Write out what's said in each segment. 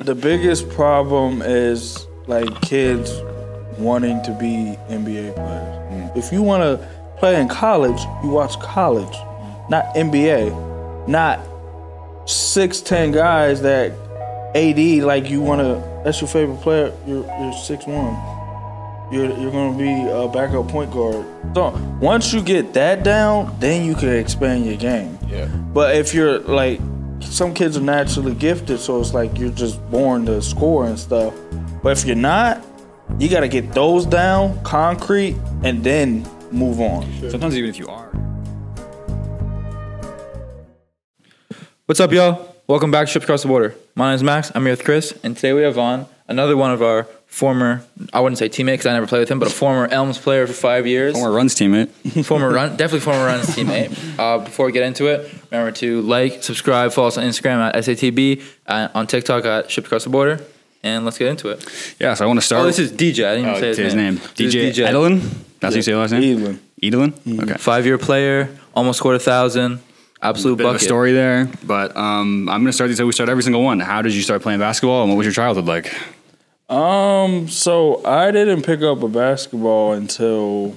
The biggest problem is like kids wanting to be NBA players. If you want to play in college, you watch college, not NBA, not 6'10" guys that AD like you want to. That's your favorite player. You're 6'1". You're going to be a backup point guard. So once you get that down, then you can expand your game. Yeah. But if you're like, some kids are naturally gifted, so it's like you're just born to score and stuff. But if you're not, you got to get those down, concrete, and then move on. Sure. Sometimes even if you are. What's up, y'all? Welcome back to Ships Across the Border. My name is Max. I'm here with Chris, and today we have on another one of our former, I wouldn't say teammate because I never played with him, but a former Elms player for 5 years. Former Runs teammate. Definitely former Runs teammate. Before we get into it, remember to like, subscribe, follow us on Instagram at SATB, on TikTok at Ships Across the Border, and let's get into it. Yeah, so I want to start. Oh, this is DJ. I didn't even say his name. DJ Edelin? That's how you say your last name? Edelin. Okay. 5-year player, almost scored 1,000. Absolute Bit bucket. of a story there, but I'm going to start these how we start every single one. How did you start playing basketball, and what was your childhood like? So I didn't pick up a basketball until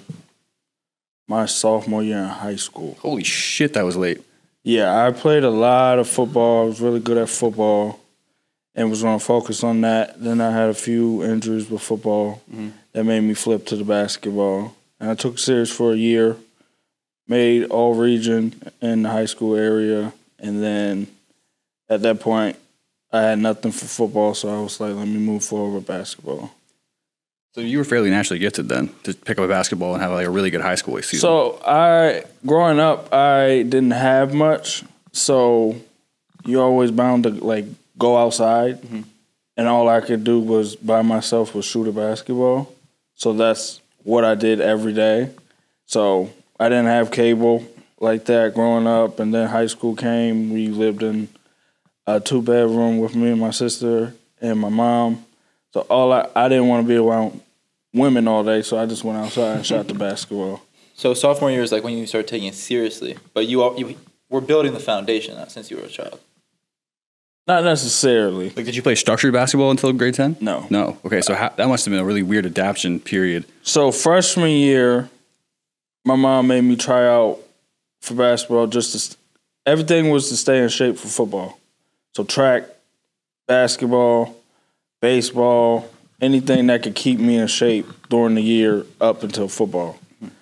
my sophomore year in high school. Holy shit, that was late. Yeah, I played a lot of football. I was really good at football and was going to focus on that. Then I had a few injuries with football that made me flip to the basketball. And I took it serious for a year, made all region in the high school area. And then at that point, I had nothing for football, so I was like, let me move forward with basketball. So you were fairly naturally gifted then to pick up a basketball and have like a really good high school season. So growing up, I didn't have much, so you're always bound to like go outside, and all I could do was by myself was shoot a basketball. So that's what I did every day. So I didn't have cable like that growing up, and then high school came. We lived in a 2-bedroom with me and my sister and my mom. So I didn't want to be around women all day, so I just went outside and shot the basketball. So sophomore year is like when you start taking it seriously, but you were building the foundation since you were a child. Not necessarily. Like, did you play structured basketball until grade 10? No. No. Okay, so that must have been a really weird adaptation period. So freshman year, my mom made me try out for basketball. Everything was to stay in shape for football. So track, basketball, baseball, anything that could keep me in shape during the year up until football.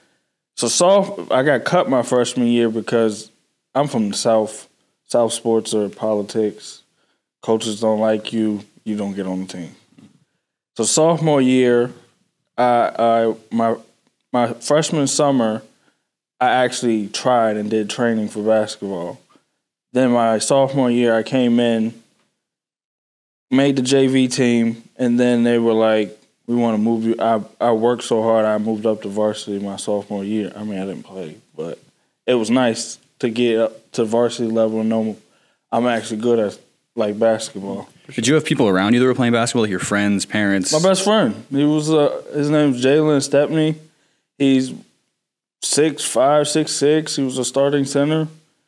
So I got cut my freshman year because I'm from the South. South sports or politics. Coaches don't like you, you don't get on the team. So sophomore year, my freshman summer, I actually tried and did training for basketball. Then my sophomore year, I came in, made the JV team, and then they were like, we want to move you. I worked so hard, I moved up to varsity my sophomore year. I mean, I didn't play, but it was nice to get up to varsity level and know I'm actually good at like basketball. Did you have people around you that were playing basketball, like your friends, parents? My best friend. His name's Jalen Stepney. He's 6'5", 6'6". He was a starting center.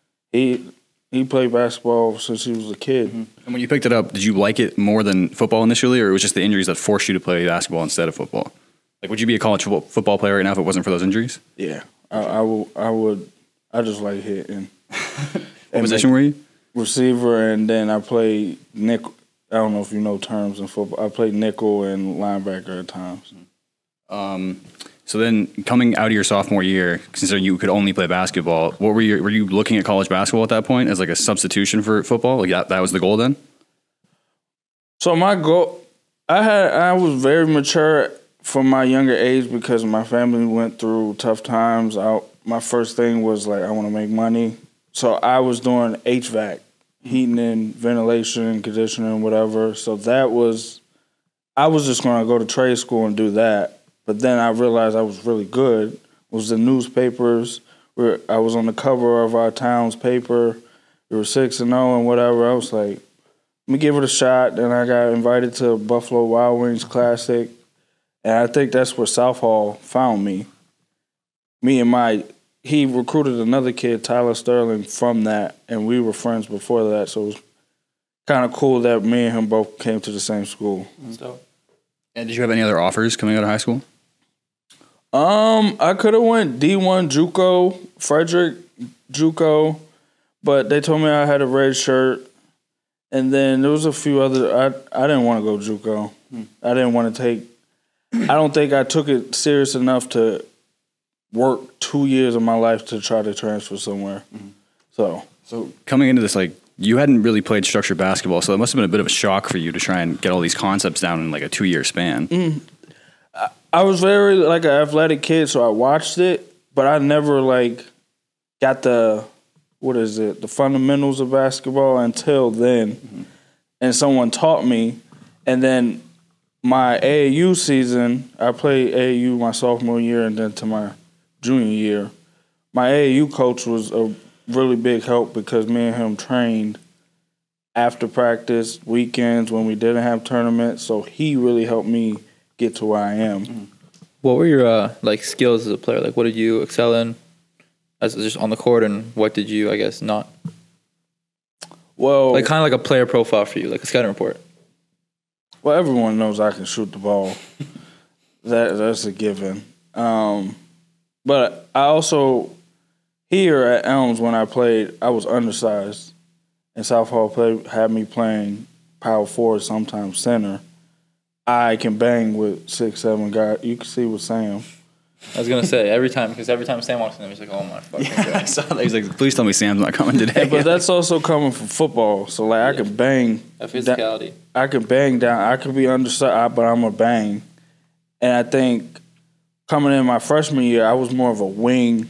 He played basketball since he was a kid. And when you picked it up, did you like it more than football initially, or it was just the injuries that forced you to play basketball instead of football? Like, would you be a college football player right now if it wasn't for those injuries? Yeah, I would. I just like hitting. What position were you? Receiver, and then I played nickel. I don't know if you know terms in football. I played nickel and linebacker at times. So then, coming out of your sophomore year, considering you could only play basketball, were you looking at college basketball at that point as like a substitution for football? Like that was the goal then? So my goal, I was very mature from my younger age because my family went through tough times. My first thing was like, I want to make money. So I was doing HVAC, heating and ventilation, conditioning, whatever. So I was just going to go to trade school and do that. But then I realized I was really good. It was the newspapers. I was on the cover of our town's paper. We were 6-0 and whatever. I was like, let me give it a shot. Then I got invited to Buffalo Wild Wings Classic. And I think that's where South Hall found me. He recruited another kid, Tyler Sterling, from that. And we were friends before that. So kind of cool that me and him both came to the same school. And did you have any other offers coming out of high school? I could have went D1 JUCO, Frederick JUCO, but they told me I had a red shirt. And then there was a few other. I didn't want to go JUCO. I didn't want to take. I don't think I took it serious enough to work 2 years of my life to try to transfer somewhere. So Coming into this, like, you hadn't really played structured basketball, so it must have been a bit of a shock for you to try and get all these concepts down in like a 2-year span. I was very like an athletic kid, so I watched it, but I never like got the the fundamentals of basketball until then. And someone taught me, and then my AAU season, I played AAU my sophomore year and then to my junior year. My AAU coach was a really big help because me and him trained after practice, weekends when we didn't have tournaments, so he really helped me get to where I am. What were your like skills as a player? Like, what did you excel in as just on the court, and what did you, I guess, not? Well, Like kind of like a player profile for you, like a scouting report. Well, everyone knows I can shoot the ball. That's a given. But I also, here at Elms when I played, I was undersized. And South Hall had me playing power forward, sometimes center. I can bang with 6'7" guys. You can see with Sam. I was gonna say every time Sam walks in, he's like, "Oh my fucking god!" I saw that. He's like, please tell me Sam's not coming today. But that's also coming from football. So, like, I can bang. That physicality. I can bang down. I could be undersized, but I'm a bang. And I think coming in my freshman year, I was more of a wing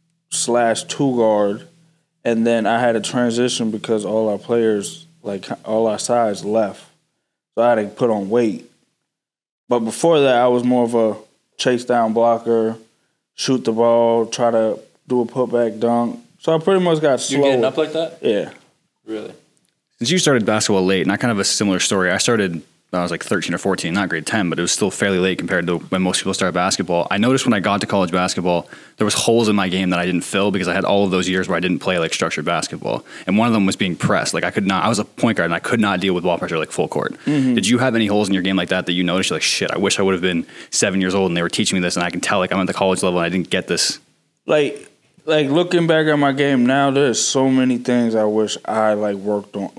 /2 guard. And then I had a transition because all our players, like all our sides left. So I had to put on weight. But before that, I was more of a chase down blocker, shoot the ball, try to do a putback dunk. So I pretty much got slow. You're getting up like that? Yeah. Really? Since you started basketball late, and I kind of have a similar story. I started when I was like 13 or 14, not grade 10, but it was still fairly late compared to when most people start basketball. I noticed when I got to college basketball, there was holes in my game that I didn't fill because I had all of those years where I didn't play like structured basketball. And one of them was being pressed. Like I was a point guard and I could not deal with ball pressure like full court. Did you have any holes in your game like that you noticed? You're like, shit, I wish I would have been 7 years old and they were teaching me this and I can tell like I'm at the college level and I didn't get this. Like looking back at my game now, there's so many things I wish I like worked on,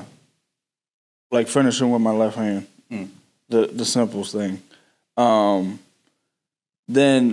like finishing with my left hand, the simplest thing. Then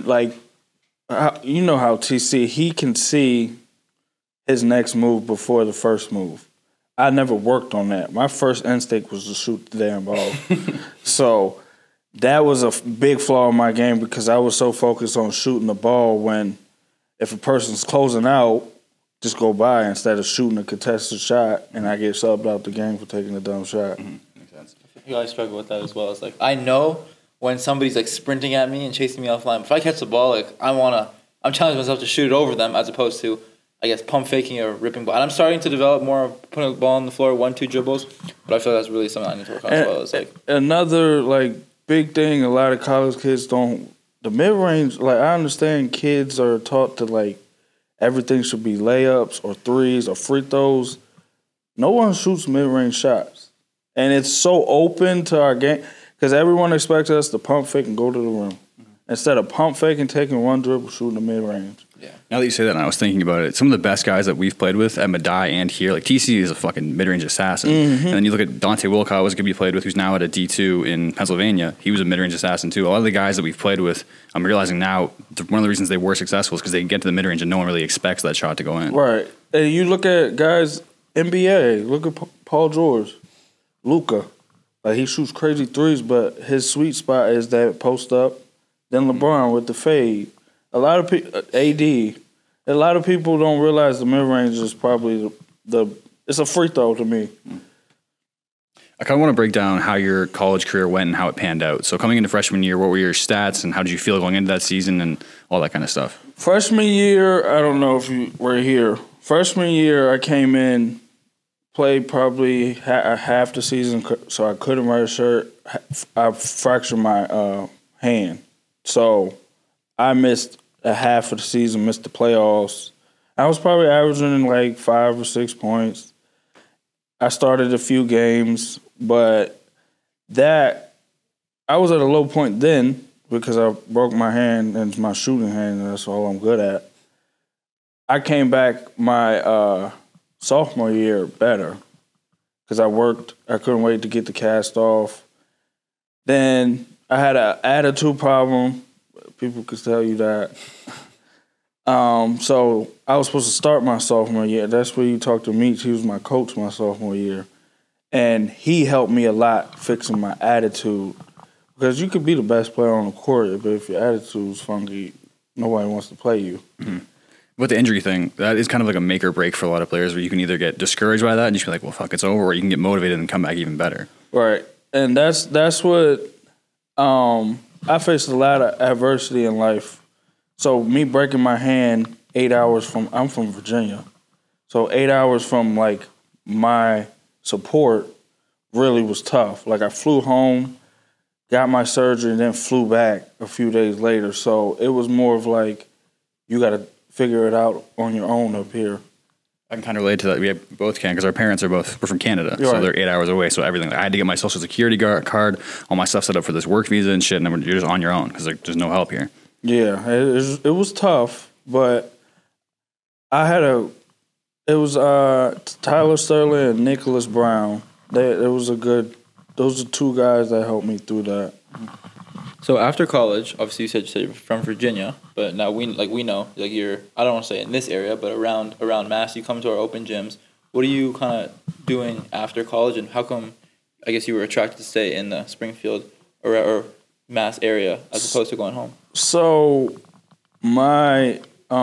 you know how TC, he can see his next move before the first move. I never worked on that. My first instinct was to shoot the damn ball. So that was a big flaw in my game because I was so focused on shooting the ball when if a person's closing out, just go by instead of shooting a contested shot and I get subbed out the game for taking a dumb shot. Makes sense. I think I struggle with that as well. It's like I know when somebody's like sprinting at me and chasing me offline. If I catch the ball, like I'm challenging myself to shoot it over them as opposed to, I guess, pump faking or ripping ball. And I'm starting to develop more of putting the ball on the floor, 1-2 dribbles. But I feel that's really something I need to work on as well. It's like another big thing. A lot of college kids don't. The mid range. Like I understand, kids are taught to everything should be layups or threes or free throws. No one shoots mid range shots, and it's so open to our game because everyone expects us to pump fake and go to the rim instead of pump faking, taking one dribble, shooting the mid range. Yeah. Now that you say that, and I was thinking about it, some of the best guys that we've played with at Medaille and here, like TC is a fucking mid-range assassin. And then you look at Dante Wilcott, was a kid we played with, who's now at a D2 in Pennsylvania. He was a mid-range assassin too. A lot of the guys that we've played with, I'm realizing now, one of the reasons they were successful is because they can get to the mid-range and no one really expects that shot to go in. Right. And you look at guys, NBA, look at Paul George, Luka. He shoots crazy threes, but his sweet spot is that post up. Then LeBron with the fade. A lot of people, AD, a lot of people don't realize the mid-range is probably it's a free throw to me. I kind of want to break down how your college career went and how it panned out. So coming into freshman year, what were your stats and how did you feel going into that season and all that kind of stuff? Freshman year, I don't know if you were here. Freshman year, I came in, played probably half the season, so I couldn't wear a shirt. I fractured my hand. So I missed a half of the season, missed the playoffs. I was probably averaging 5 or 6 points. I started a few games, but I was at a low point then because I broke my hand and it's my shooting hand, and that's all I'm good at. I came back my sophomore year better because I worked. I couldn't wait to get the cast off. Then I had an attitude problem. People could tell you that. So I was supposed to start my sophomore year. That's where you talk to Meach. He was my coach my sophomore year. And he helped me a lot fixing my attitude. Because you could be the best player on the court, but if your attitude's funky, nobody wants to play you. Mm-hmm. With the injury thing, that is kind of like a make or break for a lot of players where you can either get discouraged by that and just be like, well, fuck, it's over, or you can get motivated and come back even better. Right. And that's what I faced a lot of adversity in life. So me breaking my hand 8 hours I'm from Virginia. So 8 hours from like my support really was tough. Like I flew home, got my surgery, and then flew back a few days later. So it was more of like, you got to figure it out on your own up here. I can kind of relate to that. We both can because our parents we're from Canada, You're so right. they're 8 hours away. So everything, I had to get my social security card, all my stuff set up for this work visa and shit, and then you're just on your own because there's no help here. Yeah, it was tough, but it was Tyler Sterling and Nicholas Brown. Those are two guys that helped me through that. So after college, obviously you said you're from Virginia, but now we know you're, I don't want to say in this area, but around Mass, you come to our open gyms. What are you kind of doing after college, and how come I guess you were attracted to stay in the Springfield or Mass area as opposed to going home? So I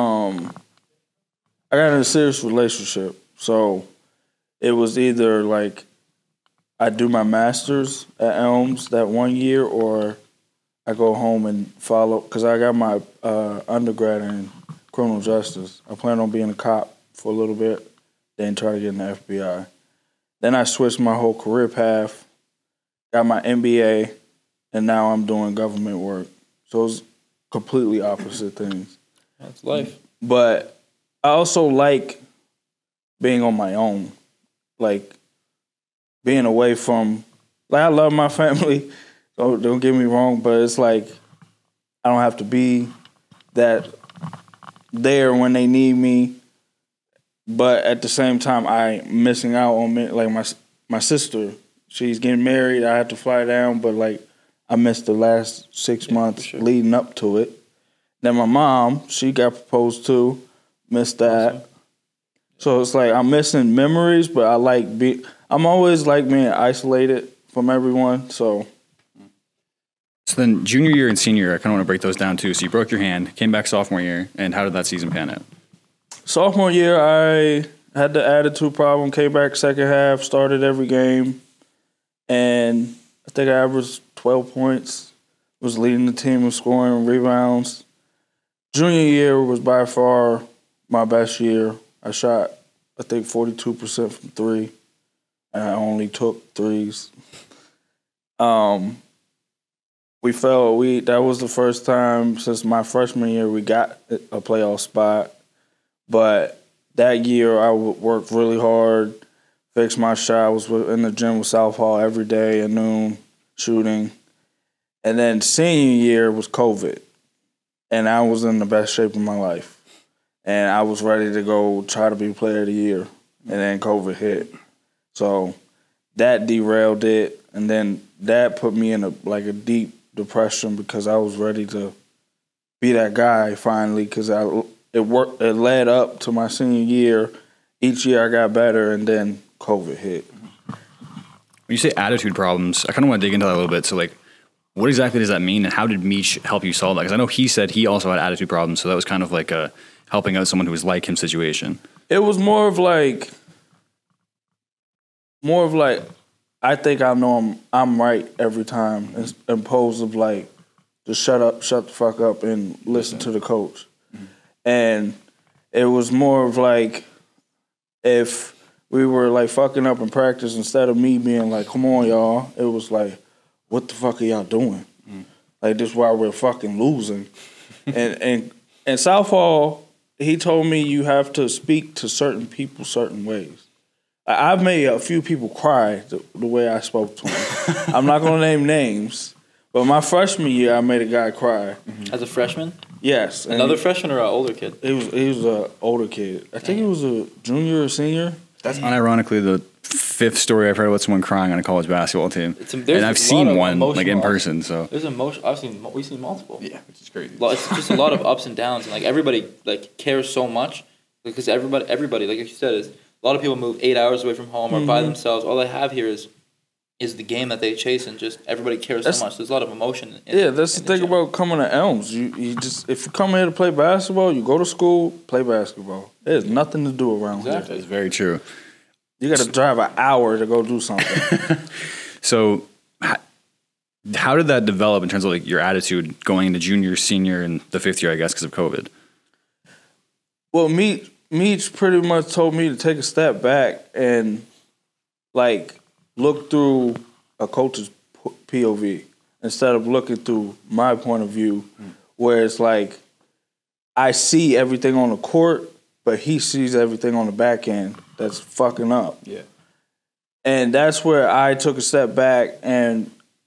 got in a serious relationship. So it was either like I do my master's at Elms that 1 year, or I go home and follow, because I got my undergrad in criminal justice. I plan on being a cop for a little bit, then try to get in the FBI. Then I switched my whole career path, got my MBA, and now I'm doing government work. So it's completely opposite things. That's life. But I also like being on my own, like being away from, like I love my family, so don't get me wrong, but it's like I don't have to be that there when they need me. But at the same time, I'm missing out on like my sister. She's getting married. I have to fly down, but like I missed the last 6 months leading up to it. Then my mom, she got proposed to, missed that. Awesome. So it's like I'm missing memories, but I'm always like being isolated from everyone. So then junior year and senior year, I kind of want to break those down too. So you broke your hand, came back sophomore year, and how did that season pan out? Sophomore year, I had the attitude problem, came back second half, started every game, and I think I averaged 12 points, was leading the team in scoring, rebounds. Junior year was by far my best year. I shot, I think, 42% from three, and I only took threes. That was the first time since my freshman year we got a playoff spot. But that year I worked really hard, fixed my shot. I was in the gym with Southall every day at noon, shooting. And then senior year was COVID. And I was in the best shape of my life. And I was ready to go try to be player of the year. And then COVID hit. So that derailed it. And then that put me in a deep depression because I was ready to be that guy finally, because it led up to my senior year. Each year I got better, and then COVID hit. When you say attitude problems, I kind of want to dig into that a little bit. So, like, what exactly does that mean, and how did Meach help you solve that? Because I know he said he also had attitude problems, so that was kind of like a helping out someone who was like him situation. It was more of like I think I know I'm right every time, as opposed of like just shut the fuck up and listen to the coach. Mm-hmm. And it was more of like if we were like fucking up in practice, instead of me being like, come on, y'all, it was like, what the fuck are y'all doing? Mm. Like, this is why we're fucking losing. and Southall, he told me you have to speak to certain people certain ways. I've made a few people cry the way I spoke to them. I'm not gonna name names, but my freshman year, I made a guy cry. As a freshman? Yes, Another freshman or an older kid? He was an older kid. I think he was a junior or senior. That's unironically the fifth story I've heard about someone crying on a college basketball team. And I've seen one like in person. So there's emotion. We've seen multiple. Yeah, which is crazy. It's just a lot of ups and downs, and like everybody like cares so much because everybody like you said is a lot of people move 8 hours away from home or by themselves. All they have here is the game that they chase, and just everybody cares so much. There's a lot of emotion. That's the thing about coming to Elms. You just if you come here to play basketball, you go to school, play basketball. There's nothing to do around here. That's very true. You got to drive an hour to go do something. So, how did that develop in terms of like your attitude going into junior, senior, and the fifth year? I guess because of COVID. Well, Meach pretty much told me to take a step back and like look through a coach's POV instead of looking through my point of view, where it's like I see everything on the court, but he sees everything on the back end that's fucking up. Yeah. And that's where I took a step back and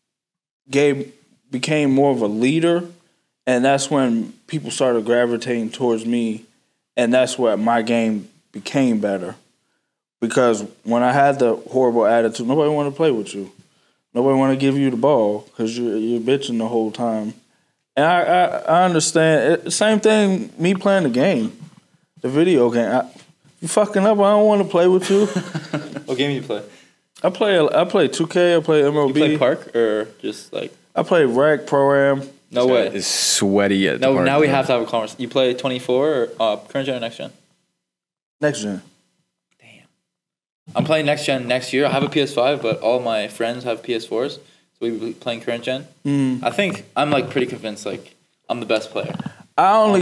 became more of a leader. And that's when people started gravitating towards me. And that's where my game became better. Because when I had the horrible attitude, nobody wanted to play with you. Nobody wanted to give you the ball because you're bitching the whole time. And I understand. Same thing, me playing the game, the video game. You fucking up, I don't want to play with you. What game do you play? I play 2K, I play MLB. You play park or just like? I play rec, pro-am. No way. It's sweaty at the No, park. now we have to have a conversation. You play 24 or current gen or next gen? Next gen. Damn. I'm playing next gen next year. I have a PS5, but all my friends have PS4s, so we'll be playing current gen. I think I'm like pretty convinced like I'm the best player. I only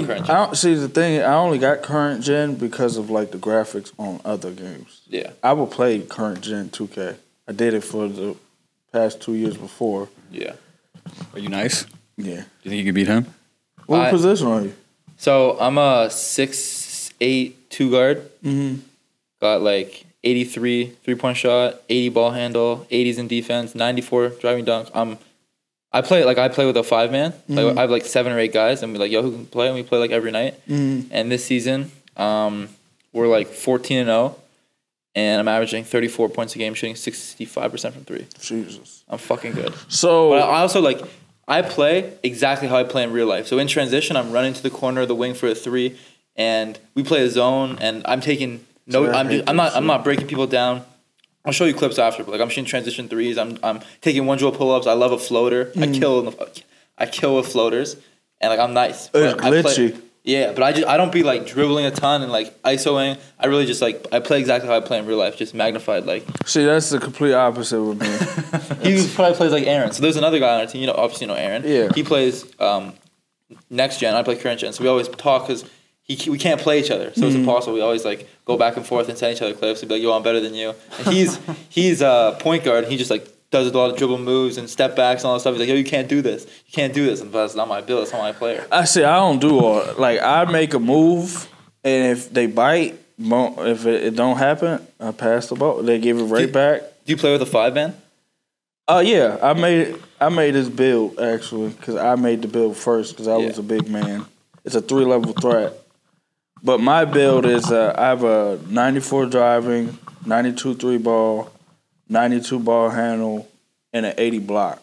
got current gen because of like the graphics on other games. Yeah. I would play current gen 2K. I did it for the past 2 years before. Yeah. Are you nice? Yeah. Do you think you could beat him? What position are you? So I'm a 6'8" 2 guard. Got like 83 3-point shot, 80 ball handle, 80s in defense, 94 driving dunk. I play with a 5-man. Like I have like 7 or 8 guys, and we're like, yo, who can play? And we play like every night. And this season, we're like 14-0, and I'm averaging 34 points a game, shooting 65% from 3. Jesus, I'm fucking good. So, but I also like I play exactly how I play in real life. So in transition, I'm running to the corner of the wing for a 3, and we play a zone, and I'm taking I'm not breaking people down. I'll show you clips after, but like I'm shooting transition 3s. I'm taking 1 dribble pull-ups. I love a floater. I kill with floaters, and like I'm nice. It's glitchy. But I don't be like dribbling a ton and like isoing. I really just like I play exactly how I play in real life, just magnified. Like see, that's the complete opposite with me. He probably plays like Aaron. So there's another guy on our team. You know, obviously you know Aaron. Yeah. He plays next gen. I play current gen. So we always talk because we can't play each other, so it's impossible. We always like go back and forth and send each other clips. He'd be like, "Yo, I'm better than you." And he's a point guard. And he just like does a lot of dribble moves and step backs and all that stuff. He's like, "Yo, you can't do this. You can't do this." And that's not my build. That's not my player. I don't do all like I make a move, and if they bite, if it don't happen, I pass the ball. They give it right back. Do you play with a 5-man? Yeah, I made this build actually because I made the build first because I was a big man. It's a 3-level threat. But my build is I have a 94 driving, 92 3-ball, 92 ball handle, and an 80 block.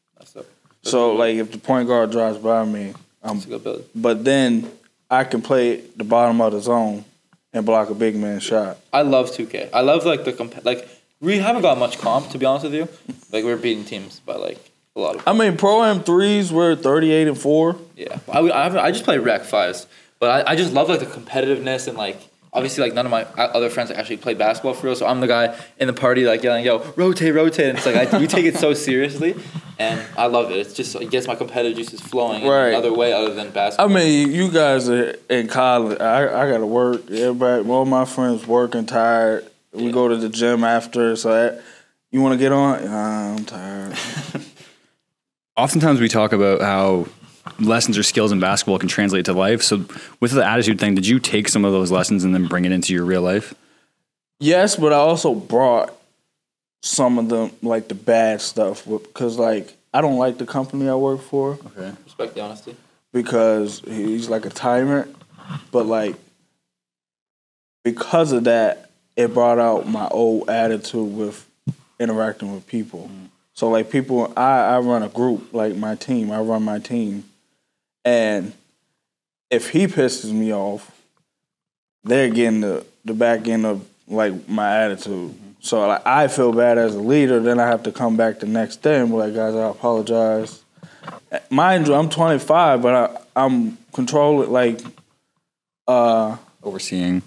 So like if the point guard drives by me, that's a good build. But then I can play the bottom of the zone and block a big man shot. I love 2K. I love like we haven't got much comp to be honest with you. Like we're beating teams by like a lot of. I mean, Pro-Am 3s were 38-4. Yeah, I just play Rec 5s. But I just love like the competitiveness and like obviously like none of my other friends actually play basketball for real. So I'm the guy in the party like yelling, "Yo, rotate!" And it's like we take it so seriously, and I love it. It's just it gets my competitive juices flowing in another way other than basketball. I mean, you guys are in college. I got to work. Everybody, all my friends working tired. We go to the gym after. So you want to get on? I'm tired. Oftentimes we talk about how lessons or skills in basketball can translate to life. So with the attitude thing, did you take some of those lessons and then bring it into your real life? Yes, but I also brought some of them, like the bad stuff, because like I don't like the company I work for. Okay. Respect the honesty. Because he's like a tyrant, but like because of that, it brought out my old attitude with interacting with people. So like people, I run a group, like my team. I run my team, and if he pisses me off, they're getting the back end of like my attitude. So like, I feel bad as a leader. Then I have to come back the next day and be like, guys, I apologize. Mind you, I'm 25, but I'm controlling, like, Overseeing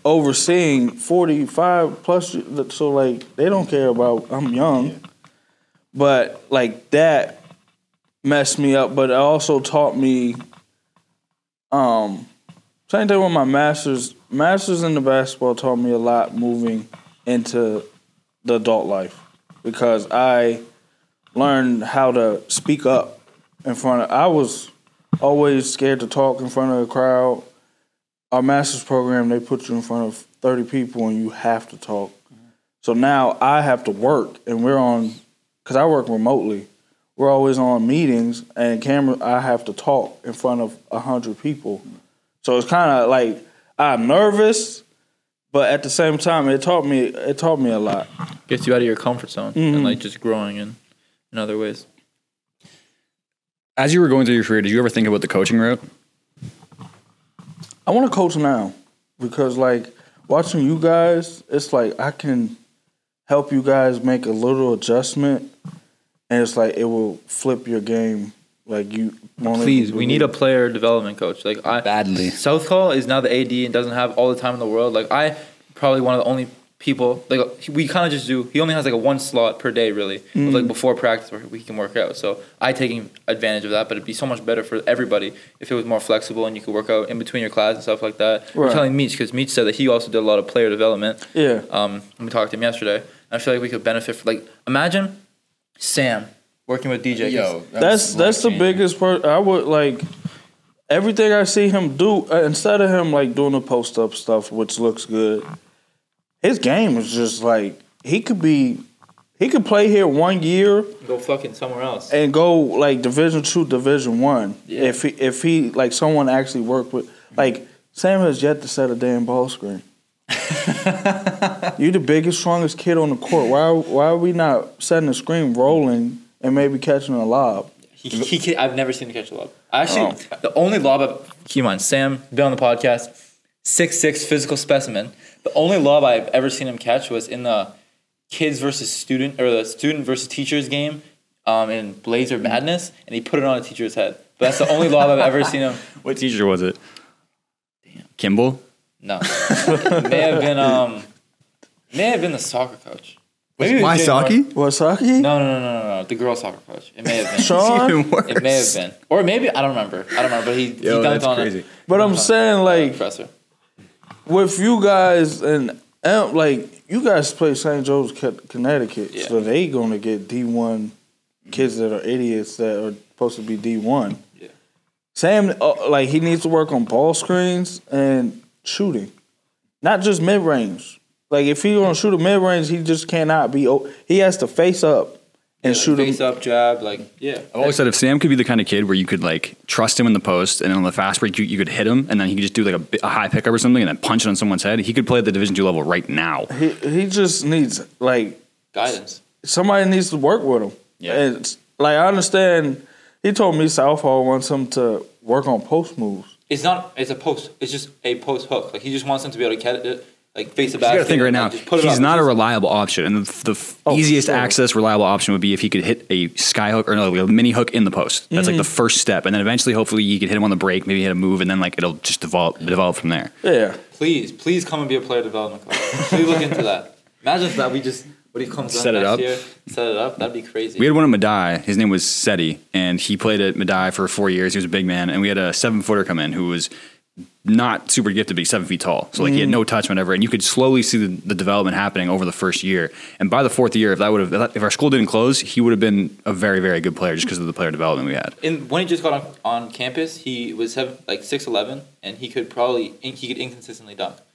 45 plus. So like, they don't care about. I'm young, but like that messed me up. But it also taught me. Same thing with my masters. Masters in the basketball taught me a lot moving into the adult life because I learned how to speak up in front of. I was always scared to talk in front of a crowd. Our master's program, they put you in front of 30 people and you have to talk. So now I have to work, and we're on, because I work remotely. We're always on meetings, and camera. I have to talk in front of 100 people. So it's kind of like I'm nervous, but at the same time, it taught me a lot. Gets you out of your comfort zone and like just growing in other ways. As you were going through your career, did you ever think about the coaching route? I want to coach now because, like, watching you guys, it's like I can help you guys make a little adjustment, and it's like it will flip your game. Like you, please, we need a player development coach. Like Badly. South Hall is now the AD and doesn't have all the time in the world. Like I probably one of the only people. Like we kind of just do. He only has like a one slot per day, really. Of, like before practice where we can work out. So I taking advantage of that. But it'd be so much better for everybody if it was more flexible and you could work out in between your class and stuff like that. Right. We're telling Meech because Meech said that he also did a lot of player development. Yeah. We talked to him yesterday. And I feel like we could benefit from, like, imagine Sam working with DJ. Yo, that's the biggest part. I would like everything I see him do instead of him like doing the post up stuff, which looks good. His game is just like he could play here 1 year, go fucking somewhere else, and go like Division II, Division I. Yeah. If he like someone actually worked with like Sam has yet to set a damn ball screen. You the biggest, strongest kid on the court. Why are we not setting a screen, rolling, and maybe catching a lob? I've never seen him catch a lob. Actually, the only lob keep in mind, Sam, been on the podcast, 6'6" physical specimen. The only lob I've ever seen him catch was in the kids versus student, or the student versus teachers game in Blazer Madness, and he put it on a teacher's head. But that's the only lob I've ever seen him. What teacher was it? Damn. Kimball? No. It may have been the soccer coach. Maybe Wysocki? Wysocki? No. The girl soccer coach. It may have been. Sean? It may have been. Or maybe, I don't remember. But he dunked on crazy. it. But I'm saying, like, professor. With you guys, and like, you guys play St. Joe's, Connecticut, Yeah. so they going to get D1 kids that are idiots that are supposed to be D1. Yeah. Sam, like, he needs to work on ball screens and shooting, not just mid-range. Like, if he's going to shoot a mid-range, he just cannot be – he has to face up and shoot face up, jab, like, yeah. I've always said if Sam could be the kind of kid where you could, like, trust him in the post, and then on the fast break you could hit him, and then he could just do, like, a high pickup or something and then punch it on someone's head, he could play at the Division II level right now. He just needs, like – guidance. Somebody needs to work with him. Yeah. And, like, I understand – he told me Southall wants him to work on post moves. It's a post. It's just a post hook. Like, he just wants him to be able to catch it. Like, face the You basket. got to think right now, he's not a reliable option. And the easiest sure. access reliable option would be if he could hit a sky hook or no, like a mini hook in the post. That's like the first step. And then eventually, hopefully, you could hit him on the break, maybe hit a move, and then like it'll just develop from there. Yeah. Please come and be a player development coach. Please look into that. Imagine if that when he comes Set it next up. year, set it up. That'd be crazy. We had one at Madai. His name was Seti, and he played at Madai for 4 years. He was a big man, and we had a 7-footer come in who was not super gifted, but he's 7 feet tall. So like he had no touch, whatever, and you could slowly see the development happening over the first year. And by the fourth year, if our school didn't close, he would have been a very, very good player just because of the player development we had. And when he just got on campus, he was 6'11", and he could inconsistently dunk.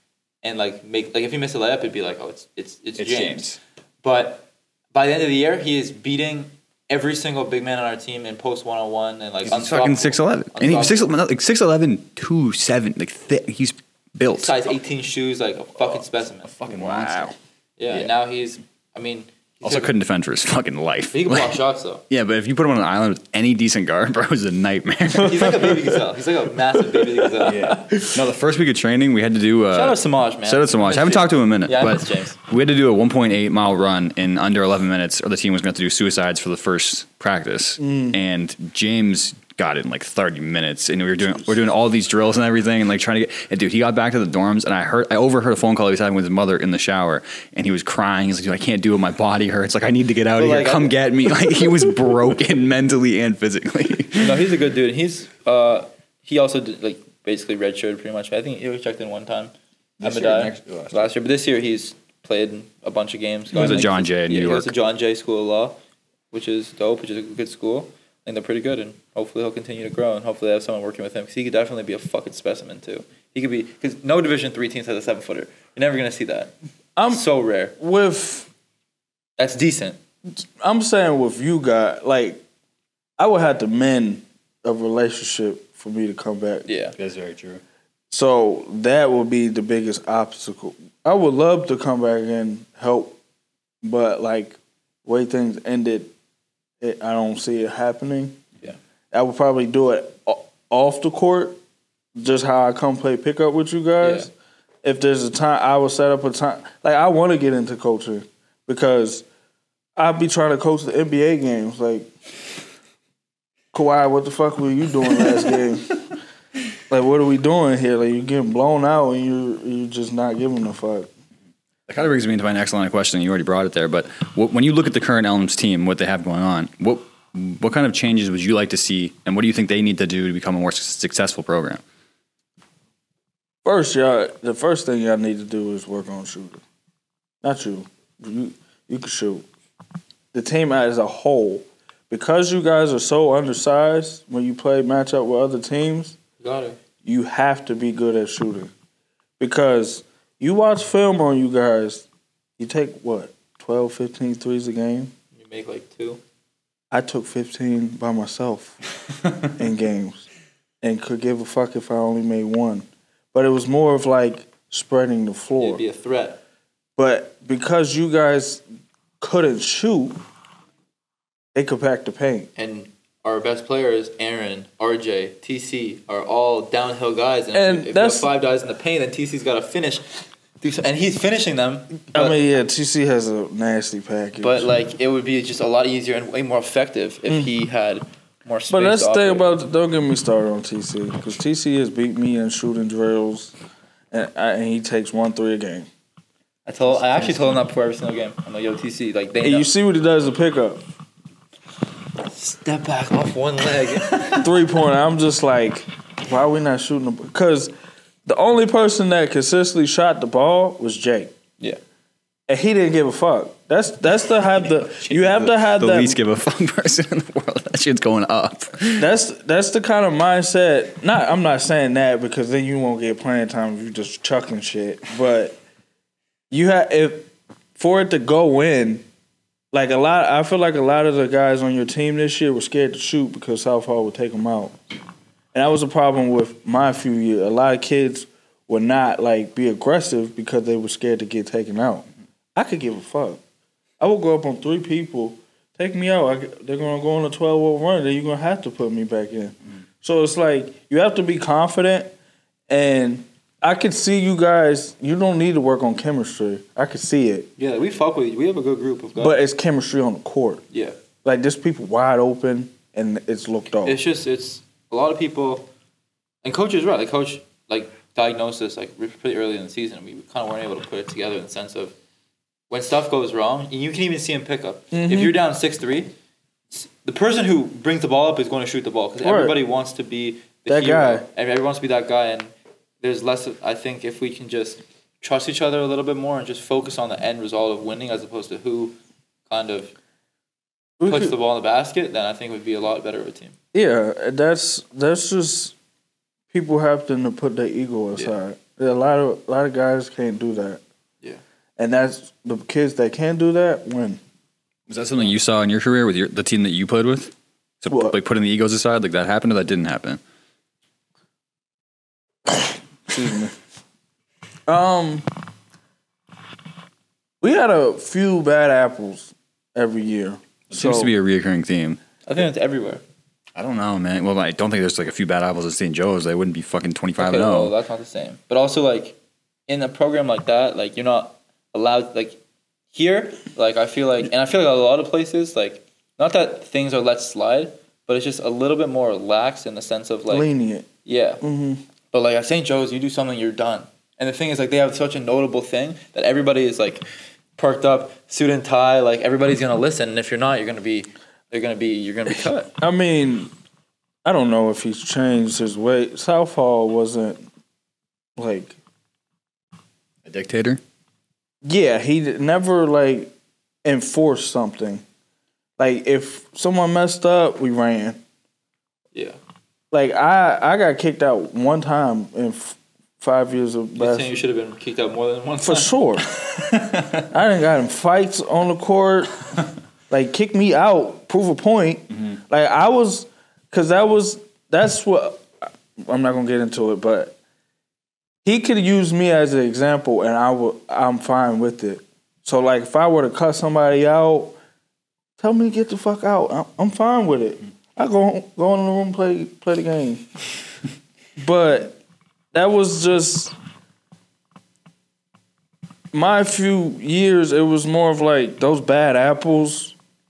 and if he missed a layup, it'd be like, oh, it's James. But by the end of the year, he is beating every single big man on our team in post 1-on-1 and he's fucking 6'11", and he's 6'11", 270, like thick. He's built. Size 18 shoes, like a fucking specimen. A fucking monster. Yeah, and now he's also couldn't defend for his fucking life. He can block shots though. Yeah, but if you put him on an island with any decent guard, bro, it's a nightmare. He's like a baby gazelle. He's like a massive baby gazelle. Yeah. No, the first week of training, we had to do. Shout out Samaj, man. Shout out Samaj. I haven't talked to him in a minute. Yeah, I but miss James. we had to do a 1.8 mile run in under 11 minutes, or the team was going to do suicides for the first practice. And James got it in like 30 minutes, and we're doing all these drills and everything, and like trying to get. And dude, he got back to the dorms, and I overheard a phone call he was having with his mother in the shower, and he was crying. He's like, dude, I can't do it. My body hurts. Like, I need to get out of here. Come get me. Like, he was broken mentally and physically. No, he's a good dude. He's he also did, like, basically redshirted pretty much. I think he was checked in one time. Last year, but this year he's played a bunch of games. He was at John Jay in New York. He was at John Jay School of Law, which is dope, which is a good school. I think they're pretty good, and hopefully he'll continue to grow, and hopefully they have someone working with him, because he could definitely be a fucking specimen, too. He could be, because no Division III teams has a 7-footer. You're never going to see that. So rare. That's decent. I'm saying with you guys, like, I would have to mend a relationship for me to come back. Yeah. That's very true. So that would be the biggest obstacle. I would love to come back and help, but, like, the way things ended, I don't see it happening. Yeah, I would probably do it off the court, just how I come play pickup with you guys. Yeah. If there's a time, I will set up a time. Like, I want to get into coaching because I'll be trying to coach the NBA games. Like, Kawhi, what the fuck were you doing last game? Like, what are we doing here? Like, you're getting blown out and you're just not giving a fuck. That kind of brings me into my next line of questioning. You already brought it there, but when you look at the current Elms team, what they have going on, what kind of changes would you like to see, and what do you think they need to do to become a more successful program? First, the first thing y'all need to do is work on shooting. Not you. You can shoot. The team as a whole, because you guys are so undersized when you play matchup with other teams, you have to be good at shooting. Because you watch film on you guys, you take, 12, 15 threes a game? You make like 2. I took 15 by myself in games and could give a fuck if I only made 1. But it was more of like spreading the floor. It'd be a threat. But because you guys couldn't shoot, they could pack the paint. And our best players, Aaron, RJ, TC, are all downhill guys. And if you have 5 guys in the paint, then TC's got to finish. And he's finishing them. TC has a nasty package. But, like, it would be just a lot easier and way more effective if he had more space. But that's the thing about, don't get me started on TC, because TC has beat me in shooting drills, and he takes 1 3 a game. I actually told him that before every single game. I'm like, yo, TC, like, they know. And you see what he does to pick up. Step back off one leg. 3-pointer. I'm just like, why are we not shooting? Because the only person that consistently shot the ball was Jake. Yeah. And he didn't give a fuck. That's to have the you have to have the that least give a fuck person in the world. That shit's going up. That's the kind of mindset. I'm not saying that because then you won't get playing time if you just chucking shit. But you for it to go in, like I feel like a lot of the guys on your team this year were scared to shoot because South Hall would take them out. And that was a problem with my few years. A lot of kids would not like be aggressive because they were scared to get taken out. I could give a fuck. I would go up on 3 people, take me out. They're going to go on a 12-0 run, then you're going to have to put me back in. So it's like you have to be confident, and I could see you guys. You don't need to work on chemistry. I could see it. Yeah, we fuck with you. We have a good group of guys. But it's chemistry on the court. Yeah. Like, there's people wide open, and it's looked off. It's a lot of people, and coach is right. Like, coach, like, diagnosed this, like, pretty early in the season. We kind of weren't able to put it together in the sense of when stuff goes wrong, you can even see him pick up. Mm-hmm. If you're down 6-3, the person who brings the ball up is going to shoot the ball because everybody wants to be the hero. Guy. Everybody wants to be that guy, and there's less of, I think, if we can just trust each other a little bit more and just focus on the end result of winning as opposed to who kind of puts the ball in the basket, then I think it would be a lot better of a team. Yeah, that's just people have to put their ego aside. A lot of guys can't do that. Yeah. And that's the kids that can do that win. Was that something you saw in your career with the team that you played with? So, What? like putting the egos aside, like that happened or that didn't happen? Excuse me. We had a few bad apples every year. It seems to be a reoccurring theme. I think it's everywhere. I don't know, man. Well, I don't think there's like a few bad apples at St. Joe's. They wouldn't be fucking 25 Okay, and well, 0. that's not the same. But also, like, in a program like that, like, you're not allowed, like, here, like, I feel like a lot of places, like, not that things are let slide, but it's just a little bit more lax in the sense of, like, lenient. yeah. But, like, at St. Joe's, you do something, you're done. And the thing is, like, they have such a notable thing that everybody is, like, perked up, suit and tie, like, everybody's going to listen. And if you're not, you're going to be cut. I mean, I don't know if he's changed his way. Southall wasn't like, A dictator? yeah, he never like enforced something. Like if someone messed up, we ran. Yeah. Like I got kicked out one time in 5 years of You're saying you basketball. should have been kicked out more than one time? For sure. I done got in fights on the court. Like kick me out, prove a point. Like I was, cause that's what, I'm not gonna get into it, but he could use me as an example and I'm fine with it. So like if I were to cut somebody out, tell me to get the fuck out. I'm fine with it. I go in the room, play the game. But that was just my few years. It was more of like those bad apples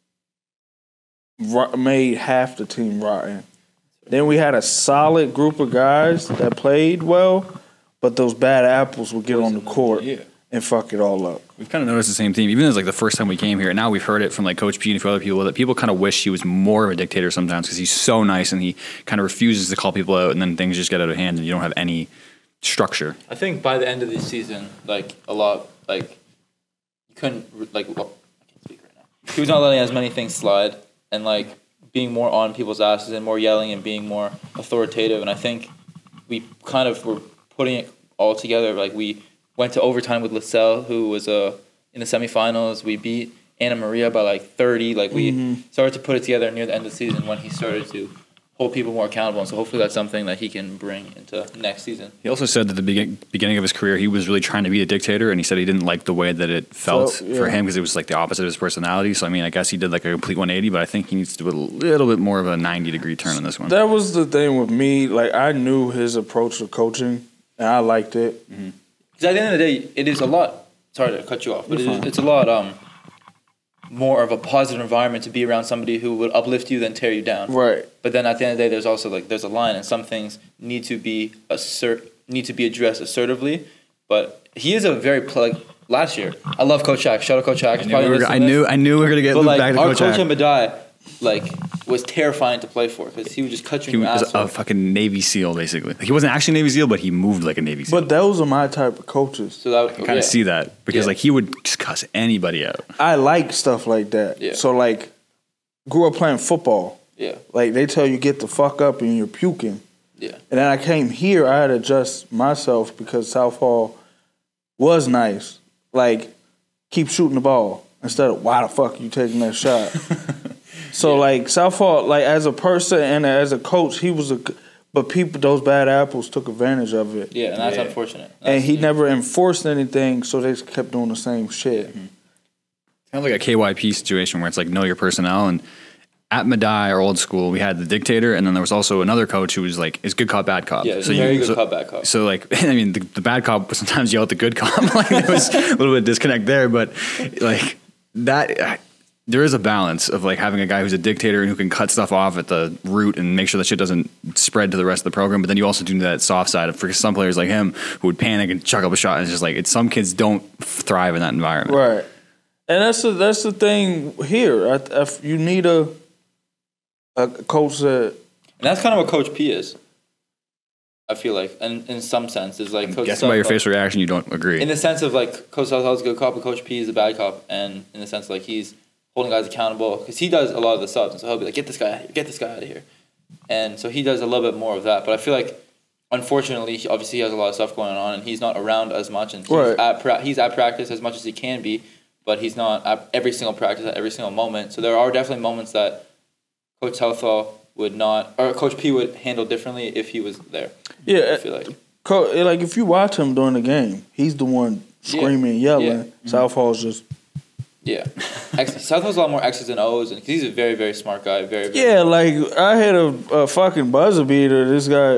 made half the team rotten. Then we had a solid group of guys that played well, but those bad apples would get on the court and fuck it all up. We've kind of noticed the same theme, even as like the first time we came here. And now we've heard it from like Coach P and a few other people that people kind of wish he was more of a dictator sometimes because he's so nice and he kind of refuses to call people out, and then things just get out of hand and you don't have any structure. I think by the end of the season, like a lot, like you couldn't, like, well, I can't speak right now. He was not letting as many things slide and like being more on people's asses and more yelling and being more authoritative. And I think we kind of were putting it all together. Like we went to overtime with LaSalle, who was in the semifinals. We beat Anna Maria by like 30. Like we started to put it together near the end of the season when he started to hold people more accountable. And so hopefully that's something that he can bring into next season. He also said that at the beginning of his career, he was really trying to be a dictator, and he said he didn't like the way that it felt for him because it was like the opposite of his personality. So, I mean, I guess he did like a complete 180, but I think he needs to do a little bit more of a 90-degree turn on this one. That was the thing with me. Like I knew his approach to coaching, and I liked it. Because at the end of the day, it is a lot. Sorry to cut you off, but it's a lot more of a positive environment to be around somebody who would uplift you than tear you down. Right. But then at the end of the day, there's also like there's a line, and some things need to be addressed assertively. But he is a very last year. I love Coach Hack. Shout out Coach Hack. I knew we were gonna get But back like to our Coach coach Hack. in Badai, like was terrifying to play for because he would just cut you He in your was ass. a fucking Navy SEAL, basically. Like, he wasn't actually a Navy SEAL, but he moved like a Navy SEAL. But those are my type of coaches. So that would I kind of see that because Yeah. like he would just cuss anybody out. I like stuff like that. Yeah. So like, grew up playing football. Yeah, Like they tell you get the fuck up and you're puking. yeah. And then I came here, I had to adjust myself because Southall was nice. Like, keep shooting the ball instead of why the fuck you taking that shot. So like Southall, like as a person and as a coach, he was but people, those bad apples took advantage of it. Yeah, and that's unfortunate. And he never enforced anything, so they just kept doing the same shit. Kind of like a KYP situation where it's like know your personnel. And at Madai, our old school, we had the dictator, and then there was also another coach who was like, "Is good cop, bad cop." Yeah, it's a very good cop, bad cop. So like, I mean, the bad cop would sometimes yell at the good cop. Like there was a little bit of disconnect there, but like that. There is a balance of like having a guy who's a dictator and who can cut stuff off at the root and make sure that shit doesn't spread to the rest of the program. But then you also do that soft side for some players like him who would panic and chuck up a shot. And it's just like some kids don't thrive in that environment. Right. And that's the thing here. You need a coach that. And that's kind of what Coach P is. I feel like, and in some sense, is like Coach. Guessing by your facial reaction, you don't agree. In the sense of like Coach Southall's a good cop, and Coach P is a bad cop, and in the sense like he's holding guys accountable because he does a lot of the subs, and so he'll be like, get this guy out of here, and so he does a little bit more of that. But I feel like unfortunately, obviously he has a lot of stuff going on, and he's not around as much, and Right. he's at practice as much as he can be, but he's not at every single practice at every single moment. So there are definitely moments that Coach Southall would not, or Coach P would handle differently if he was there. Yeah, I feel like. like if you watch him during the game, he's the one screaming, yelling. Yeah. Southall's just Yeah. Southall's a lot more X's and O's, and he's a very, very smart guy. Very, very yeah. Like I hit a fucking buzzer beater. This guy,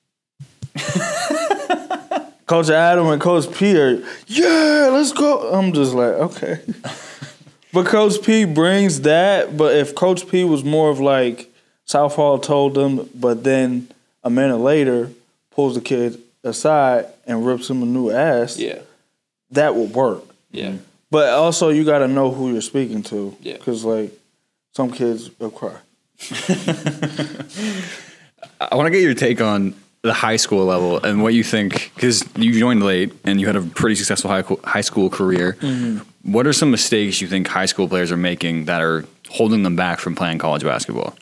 Coach Adam and Coach P are let's go. I'm just like okay, but Coach P brings that. But if Coach P was more of like Southall told them, but then a minute later pulls the kid aside and rips him a new ass, Yeah. that would work. Yeah. But also, you got to know who you're speaking to. Yeah. Because, like, some kids will cry. I want to get your take on the high school level and what you think, because you joined late and you had a pretty successful high school career. Mm-hmm. What are some mistakes you think high school players are making that are holding them back from playing college basketball?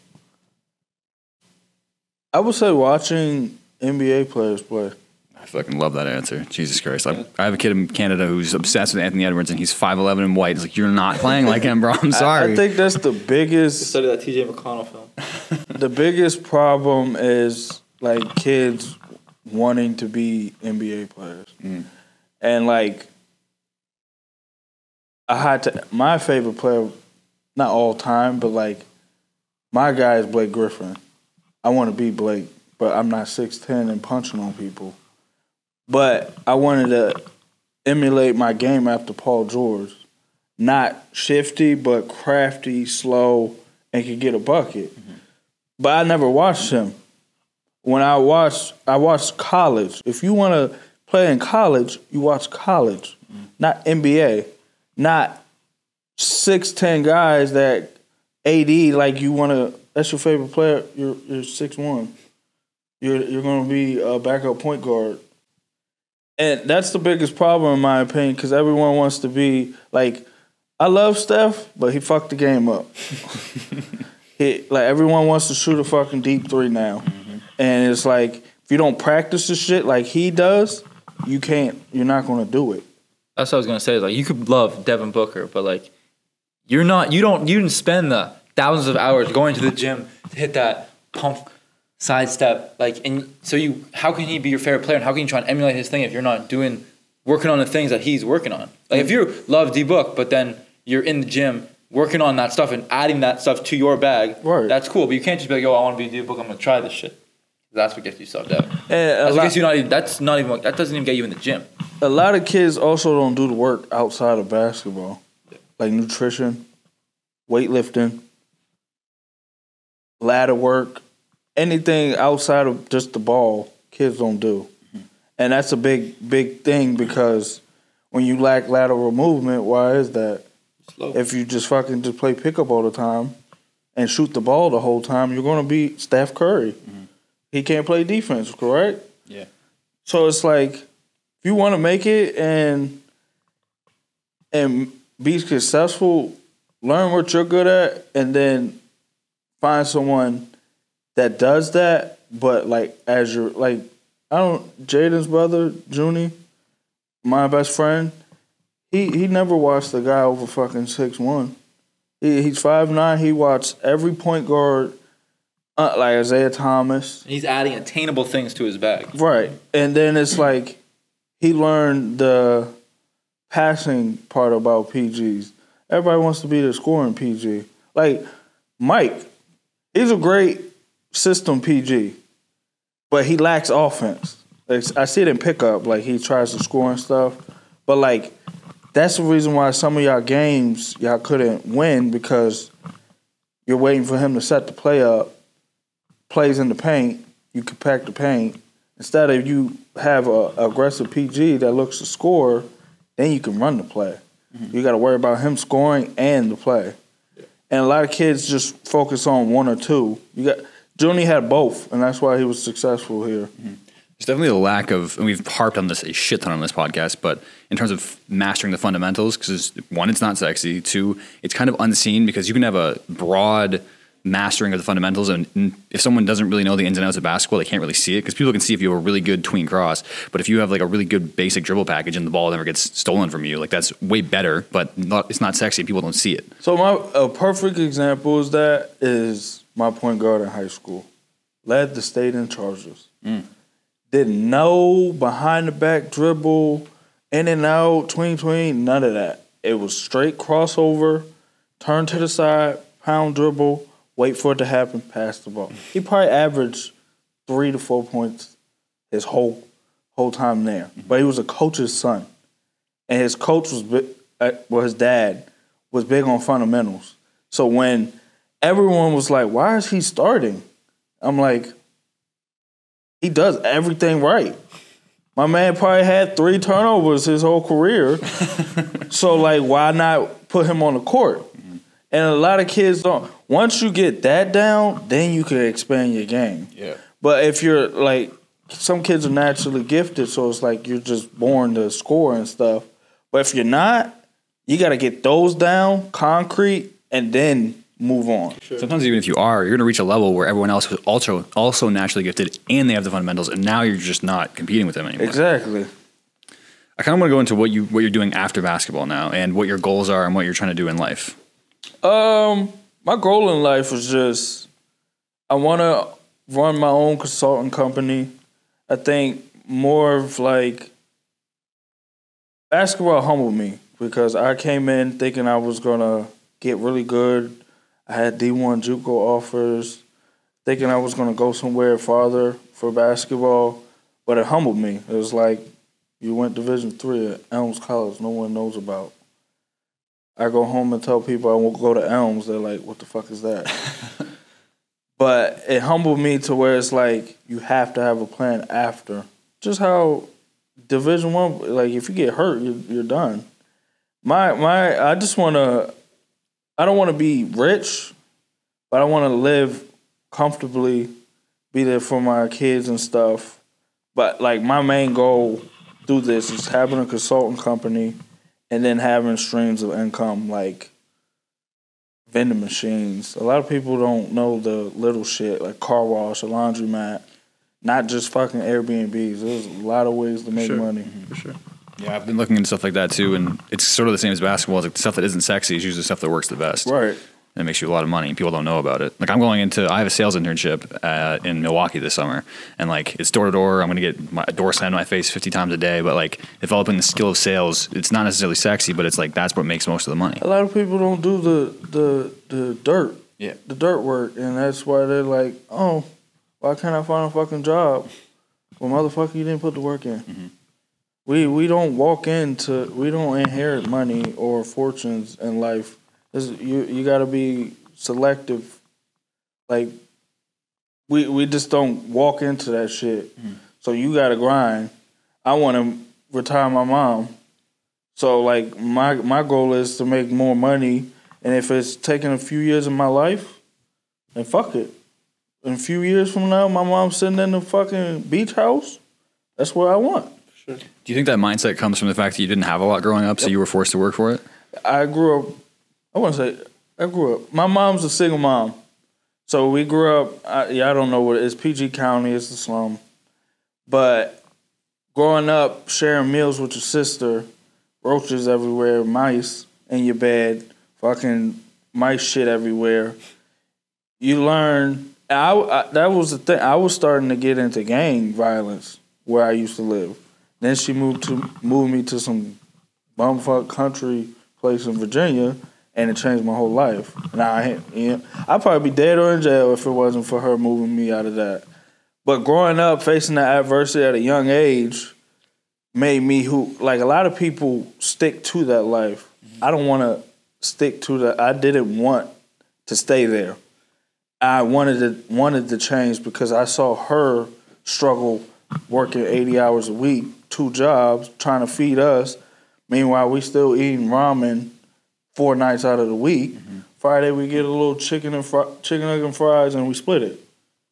I would say watching NBA players play. I fucking love that answer. Jesus Christ. I have a kid in Canada who's obsessed with Anthony Edwards, and he's 5'11" and white. It's like, you're not playing like him, bro. I'm sorry. I think that's the biggest... Study that TJ McConnell film. The biggest problem is, like, kids wanting to be NBA players. And, like, my favorite player, not all time, but, like, my guy is Blake Griffin. I want to be Blake, but I'm not 6'10" and punching on people. But I wanted to emulate my game after Paul George. Not shifty, but crafty, slow, and could get a bucket. Mm-hmm. But I never watched him. When I watched college. If you want to play in college, you watch college, not NBA. Not 6'10" guys that AD, like you want to, that's your favorite player, you're 6'1". You're going to be a backup point guard. And that's the biggest problem, in my opinion, because everyone wants to be like, I love Steph, but he fucked the game up. Everyone wants to shoot a fucking deep three now. Mm-hmm. And it's like, if you don't practice this shit like he does, you're not going to do it. That's what I was going to say. Like, you could love Devin Booker, but like, you didn't spend the thousands of hours going to the gym to hit that pump sidestep, like, and so how can he be your favorite player, and how can you try and emulate his thing if you're not working on the things that he's working on? Like, if you love D-Book, but then you're in the gym working on that stuff and adding that stuff to your bag, right, that's cool, but you can't just be like, yo, I want to be D-Book, I'm going to try this shit. That's what gets you sucked out. That doesn't even get you in the gym. A lot of kids also don't do the work outside of basketball, like nutrition, weightlifting, ladder work. Anything outside of just the ball, kids don't do. Mm-hmm. And that's a big, big thing, because when you lack lateral movement, why is that? Slow. If you just play pickup all the time and shoot the ball the whole time, you're going to be Steph Curry. Mm-hmm. He can't play defense, correct? Yeah. So it's like, if you want to make it and be successful, learn what you're good at, and then find someone that does that, but like as your Jaden's brother, Junie, my best friend, he never watched a guy over fucking 6'1". He's 5'9". He watched every point guard, like Isaiah Thomas. He's adding attainable things to his bag. Right. And then it's like he learned the passing part about PGs. Everybody wants to be the scoring PG. Like Mike, he's a great system PG, but he lacks offense. Like, I see it in pickup, like he tries to score and stuff, but like that's the reason why some of y'all games y'all couldn't win, because you're waiting for him to set the play up, plays in the paint, you compact the paint. Instead of you have a aggressive PG that looks to score, then you can run the play. Mm-hmm. You got to worry about him scoring and the play. And a lot of kids just focus on one or two. Junie had both, and that's why he was successful here. Mm-hmm. There's definitely a lack of, and we've harped on this a shit ton on this podcast, but in terms of mastering the fundamentals, because one, it's not sexy. Two, it's kind of unseen, because you can have a broad mastering of the fundamentals. And if someone doesn't really know the ins and outs of basketball, they can't really see it, because people can see if you have a really good tween cross, but if you have like a really good basic dribble package and the ball never gets stolen from you, like that's way better, but it's not sexy. People don't see it. So a perfect example is my point guard in high school. Led the state in charges. Didn't know behind the back dribble, in and out, tween, none of that. It was straight crossover, turn to the side, pound dribble, wait for it to happen, pass the ball. He probably averaged 3 to 4 points his whole time there. But he was a coach's son. And his coach his dad was big on fundamentals. So when everyone was like, why is he starting? I'm like, he does everything right. My man probably had 3 turnovers his whole career. So, like, why not put him on the court? And a lot of kids don't. Once you get that down, then you can expand your game. Yeah. But if you're, like, some kids are naturally gifted, so it's like you're just born to score and stuff. But if you're not, you got to get those down, concrete, and then move on. Sure. Sometimes even if you are, you're going to reach a level where everyone else was also naturally gifted and they have the fundamentals, and now you're just not competing with them anymore. Exactly. I kind of want to go into what you're doing after basketball now and what your goals are and what you're trying to do in life. My goal in life was just I want to run my own consulting company. I think more of like basketball humbled me because I came in thinking I was going to get really good. I had D1 JUCO offers, thinking I was going to go somewhere farther for basketball, but it humbled me. It was like, you went Division III at Elms College no one knows about. I go home and tell people I won't go to Elms. They're like, what the fuck is that? But it humbled me to where it's like, you have to have a plan after. Just how Division I, like if you get hurt, you're done. I just want to, I don't want to be rich, but I want to live comfortably, be there for my kids and stuff. But like my main goal through this is having a consulting company and then having streams of income like vending machines. A lot of people don't know the little shit like car wash, a laundromat, not just fucking Airbnbs. There's a lot of ways to make money. For sure. Yeah, I've been looking into stuff like that too, and it's sort of the same as basketball. It's like the stuff that isn't sexy is usually the stuff that works the best. Right. And it makes you a lot of money, and people don't know about it. Like I have a sales internship in Milwaukee this summer, and like it's door to door. I'm going to get a door slammed in my face 50 times a day, but like developing the skill of sales, it's not necessarily sexy, but it's like that's what makes most of the money. A lot of people don't do the dirt. Yeah. The dirt work, and that's why they're like, oh, why can't I find a fucking job? Well, motherfucker, you didn't put the work in. Mm-hmm. We don't we don't inherit money or fortunes in life. You got to be selective. Like, we just don't walk into that shit. Mm. So you got to grind. I want to retire my mom. So, like, my goal is to make more money. And if it's taking a few years of my life, then fuck it. In a few years from now, my mom's sitting in the fucking beach house. That's what I want. Sure. Do you think that mindset comes from the fact that you didn't have a lot growing up, so you were forced to work for it? I grew up. My mom's a single mom. So we grew up, I don't know what it is. PG County is the slum. But growing up, sharing meals with your sister, roaches everywhere, mice in your bed, fucking mice shit everywhere. You learn, that was the thing. I was starting to get into gang violence where I used to live. Then she moved me to some bumfuck country place in Virginia, and it changed my whole life. Now I'd probably be dead or in jail if it wasn't for her moving me out of that. But growing up, facing that adversity at a young age, made me like a lot of people stick to that life. I don't want to stick to that. I didn't want to stay there. I wanted to change because I saw her struggle working 80 hours a week, 2 jobs, trying to feed us. Meanwhile, we still eating ramen 4 nights out of the week. Mm-hmm. Friday, we get a little chicken egg and fries, and we split it.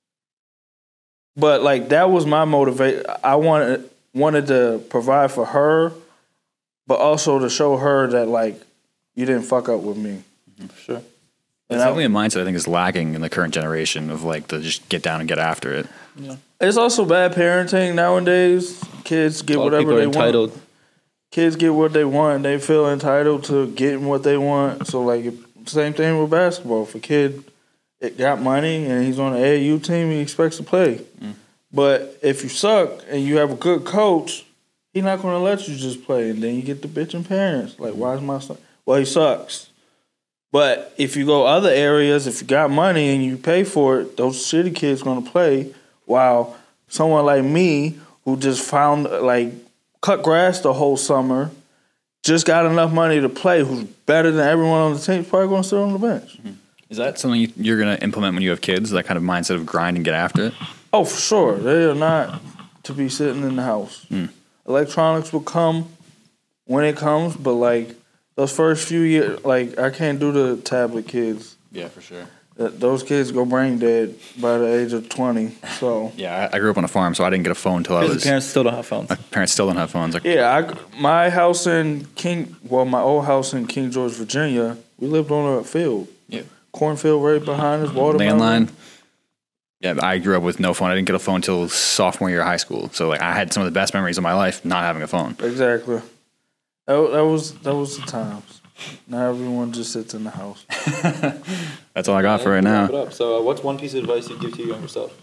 But like that was my motivation. I wanted to provide for her, but also to show her that like you didn't fuck up with me. Mm-hmm. Sure. It's definitely a mindset I think is lacking in the current generation of like the just get down and get after it. It's also bad parenting nowadays. Kids get whatever they want. Kids get what they want. They feel entitled to getting what they want. So, like, same thing with basketball. If a kid got money and he's on the AAU team, he expects to play. But if you suck and you have a good coach, he's not going to let you just play. And then you get the bitching parents. Like, why is my son? Well, he sucks. But if you go other areas, if you got money and you pay for it, those shitty kids going to play. While someone like me who just found, like, cut grass the whole summer, just got enough money to play, who's better than everyone on the team, is probably going to sit on the bench. Is that something you're going to implement when you have kids, that kind of mindset of grind and get after it? Oh, for sure. They are not to be sitting in the house. Electronics will come when it comes, but, like, those first few years, like, I can't do the tablet kids. Yeah, for sure. Those kids go brain dead by the age of 20. So yeah, I grew up on a farm, so I didn't get a phone until I was. Parents still don't have phones. My parents still don't have phones. Like, my house in my old house in King George, Virginia, we lived on a field. Yeah, cornfield right behind us, watermelon. Landline. Yeah, I grew up with no phone. I didn't get a phone until sophomore year of high school. So like, I had some of the best memories of my life not having a phone. Exactly. That was the times. Now everyone just sits in the house. That's all I got for right now. Wrap it up. So, what's one piece of advice you'd give to your younger self?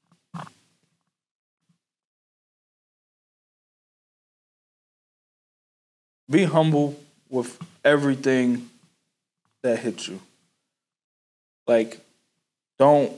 Be humble with everything that hits you. Like, don't.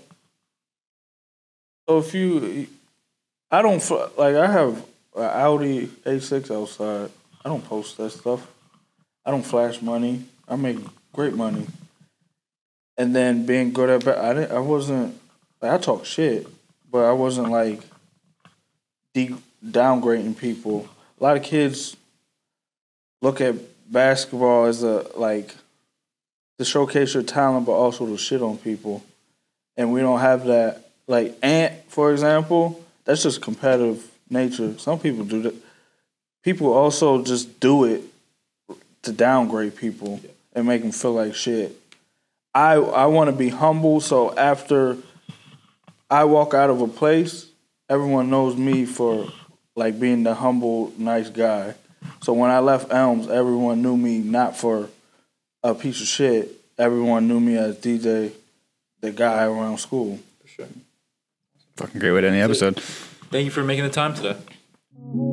So if you, I don't like. I have an Audi A6 outside. I don't post that stuff. I don't flash money. I make great money. And then being good at I wasn't. Like, I talk shit, but I wasn't like downgrading people. A lot of kids look at basketball as to showcase your talent, but also to shit on people. And we don't have that. Like Ant, for example, that's just competitive nature. Some people do that. People also just do it to downgrade people and make them feel like shit. I want to be humble, so after I walk out of a place, everyone knows me for like being the humble, nice guy. So when I left Elms, everyone knew me not for a piece of shit. Everyone knew me as DJ, the guy around school. For sure. Fucking great way to end the episode. Thank you for making the time today.